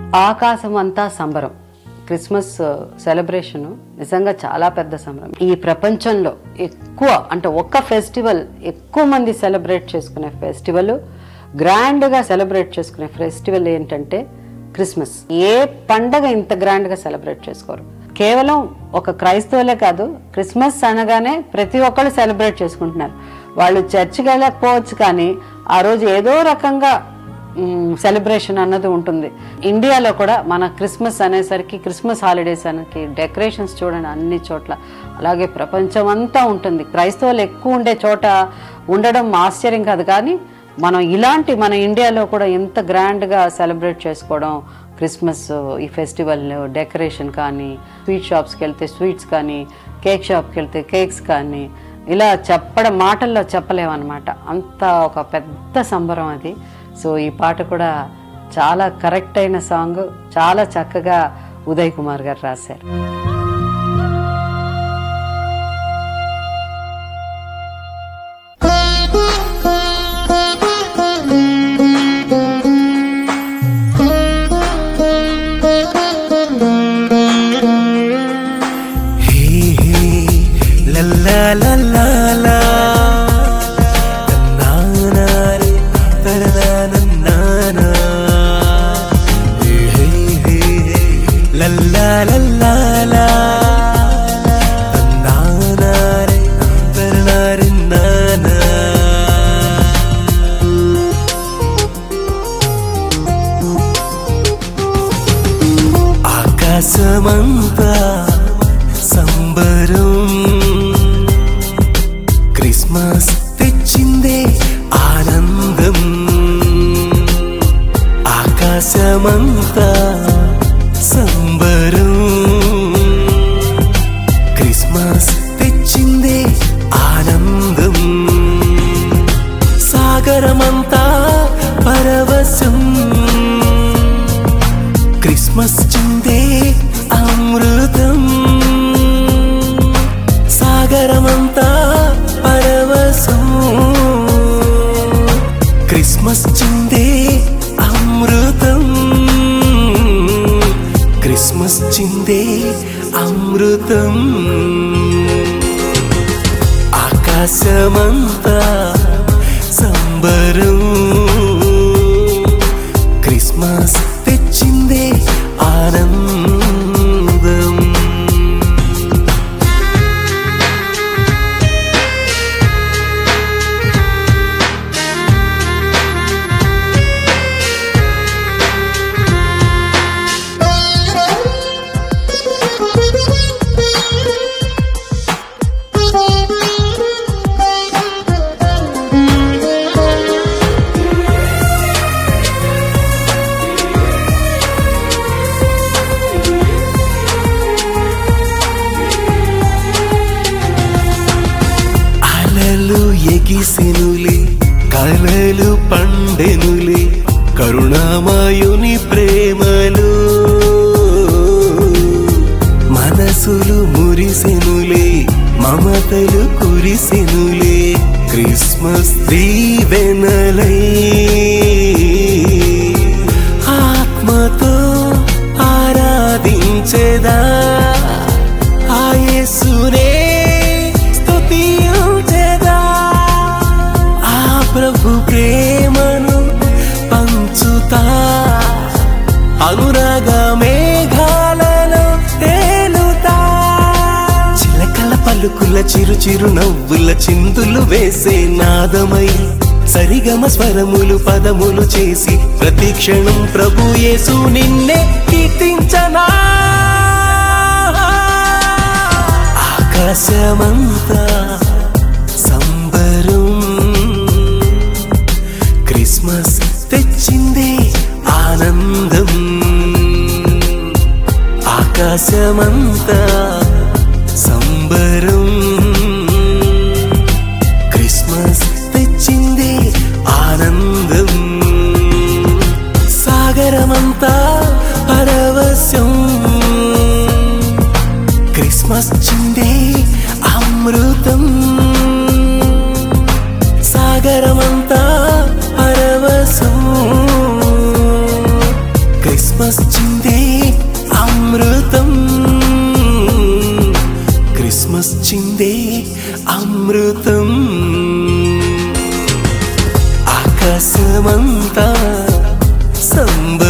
ఆకాశం అంతా సంబరం. క్రిస్మస్ సెలబ్రేషను నిజంగా చాలా పెద్ద సంబరం. ఈ ప్రపంచంలో ఎక్కువ అంటే ఒక్క ఫెస్టివల్ ఎక్కువ మంది సెలబ్రేట్ చేసుకునే ఫెస్టివల్, గ్రాండ్గా సెలబ్రేట్ చేసుకునే ఫెస్టివల్ ఏంటంటే క్రిస్మస్. ఏ పండగ ఇంత గ్రాండ్గా సెలబ్రేట్ చేసుకోరు. కేవలం ఒక క్రైస్తవులే కాదు, క్రిస్మస్ అనగానే ప్రతి ఒక్కళ్ళు సెలబ్రేట్ చేసుకుంటున్నారు. వాళ్ళు చర్చికి వెళ్ళకపోవచ్చు కానీ ఆ రోజు ఏదో రకంగా సెలబ్రేషన్ అన్నది ఉంటుంది. ఇండియాలో కూడా మన క్రిస్మస్ అనేసరికి, క్రిస్మస్ హాలిడేస్ అనేకి డెకరేషన్స్ చూడండి అన్ని చోట్ల. అలాగే ప్రపంచం అంతా ఉంటుంది. క్రైస్తవులు ఎక్కువ ఉండే చోట ఉండడం ఆశ్చర్యం కాదు, కానీ మనం ఇలాంటి మన ఇండియాలో కూడా ఎంత గ్రాండ్గా సెలబ్రేట్ చేసుకోవడం క్రిస్మస్ ఈ ఫెస్టివల్. డెకరేషన్ కానీ, స్వీట్ షాప్స్కి వెళ్తే స్వీట్స్ కానీ, కేక్ షాప్కి వెళ్తే కేక్స్ కానీ, ఇలా చెప్పడం మాటల్లో చెప్పలేమన్నమాట. అంత ఒక పెద్ద సంబరం అది. సో ఈ పాట కూడా చాలా కరెక్ట్ అయిన సాంగ్, చాలా చక్కగా ఉదయ్ కుమార్ గారు రాశారు. ఆకాశమంతా సంబరం, క్రిస్మస్ తెచ్చిందే ఆనందం. ఆకాశమంతా సంబరం, క్రిస్మస్ తెచ్చిందే ఆనందం. సాగరమంతా పరవశం, క్రిస్మస్ చిందే అమృతం. సాగరమంతా పరవశం, క్రిస్మస్ చిందే అమృతం. క్రిస్మస్ చిందే అమృతం. ఆకాశమంతా సంబరం, క్రిస్మస్ తెచ్చిందే ఆనందం. ఎగిసెనులే, కలలు పండెనులే, కరుణామయుని ప్రేమలో మనసులు మురిసెనులే, మమతలు కురిసెనులే. క్రిస్మస్ దీవెనలై ఆత్మతో ఆరాధించెదా ఆ యేసునే స్తుతించెదా. ఆ ప్రభు ప్రేమను పంచుతా అనురాగ మేఘాలలో తేలుతా. చిలకల పలుకుల చిరు చిరు నవ్వుల చిందులు వేసే నాదమై, సరిగమ స్వరములు పదములు చేసి ప్రతి క్షణం ప్రభు యేసు నిన్నే కీర్తించనా. ఆకాశమంతా సంబరం, క్రిస్మస్ తెచ్చిందే ఆనందం. ఆకాశమంతా సంబరం, క్రిస్మస్ తెచ్చిందే ఆనందం. సాగరమంతా పరవశం, క్రిస్మస్ చిందే అమృతం. సాగరమంతా పరవశం, క్రిస్మస్ తెచ్చిందే అమృతం ఆకాశమంతా సంబరం